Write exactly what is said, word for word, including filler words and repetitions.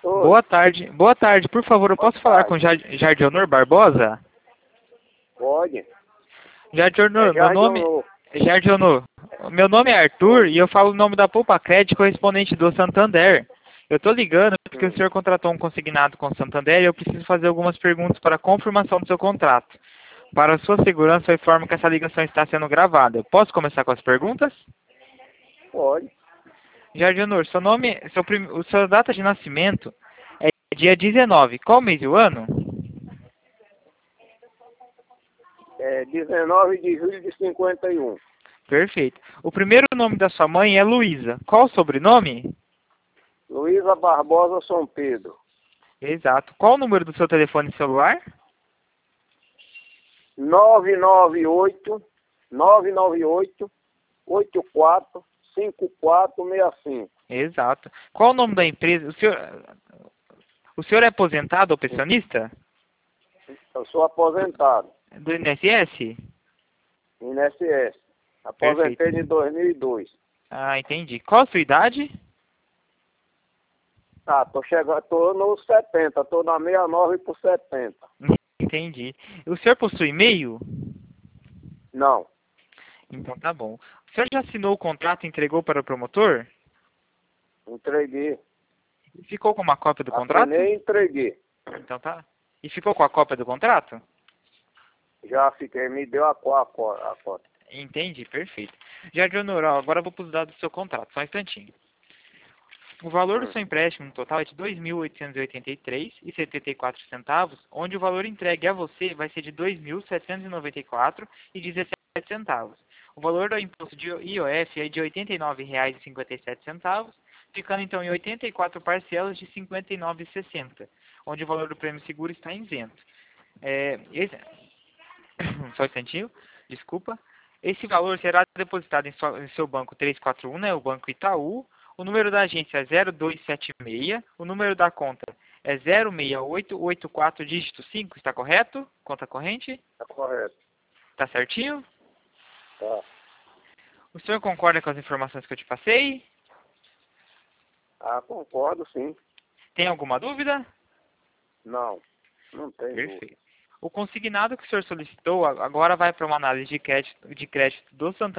Oi, Boa tarde. Boa tarde. Por favor, eu boa posso falar tarde. com Jar- Jardionor Barbosa? Pode? É Jardionor, meu Jardim nome... Novo. Jardionor, meu nome é Arthur Oi. e eu falo o nome da Poupa Crédito correspondente do Santander. Eu tô ligando porque o Hum. senhor contratou um consignado com o Santander e eu preciso fazer algumas perguntas para a confirmação do seu contrato. Para a sua segurança, eu informo que essa ligação está sendo gravada. Eu posso começar com as perguntas? Pode. Jardionor, seu nome, seu prim... o sua data de nascimento é dia dezenove. Qual mês e o ano? É dezenove de julho de cinquenta e um. Perfeito. O primeiro nome da sua mãe é Luísa. Qual o sobrenome? Luísa Barbosa São Pedro. Exato. Qual o número do seu telefone celular? nove nove oito, nove nove oito, oito quatro cinco quatro seis cinco. Exato. Qual o nome da empresa? O senhor, o senhor é aposentado ou pensionista? Eu sou aposentado. Do I N S S? I N S S. Aposentei Perfeito. em dois mil e dois. Ah, entendi. Qual a sua idade? Ah, tô chegando, tô nos setenta, tô na sessenta e nove por setenta. Entendi. O senhor possui e-mail? Não, Então tá bom. O senhor já assinou o contrato e entregou para o promotor? entreguei. E ficou com uma cópia do contrato? Assinei e entreguei. Então tá. E ficou com a cópia do contrato? Já fiquei, me deu a co- a co- a cota. Entendi, perfeito. Jardionor, ó, agora eu vou para os dados do seu contrato, só um instantinho. O valor do Hum. seu empréstimo no total é de dois mil oitocentos e oitenta e três reais e setenta e quatro centavos, onde o valor entregue a você vai ser de dois mil setecentos e noventa e quatro reais e dezessete centavos. O valor do imposto de I O F é de oitenta e nove reais e cinquenta e sete centavos, ficando então em oitenta e quatro parcelas de cinquenta e nove reais e sessenta centavos, onde o valor do prêmio seguro está isento. É, esse... Só um instantinho, desculpa. Esse valor será depositado em, sua- em seu banco trezentos e quarenta e um, né, o Banco Itaú. O número da agência é zero dois sete seis, o número da conta é zero seis oito oito quatro, dígito cinco, está correto? Conta corrente? Tá correto. Está certinho? Tá. O senhor concorda com as informações que eu te passei? Ah, concordo sim. Tem alguma dúvida? Não, não tem dúvida. Perfeito. O consignado que o senhor solicitou a- agora vai para uma análise de crédito, de crédito do Santander.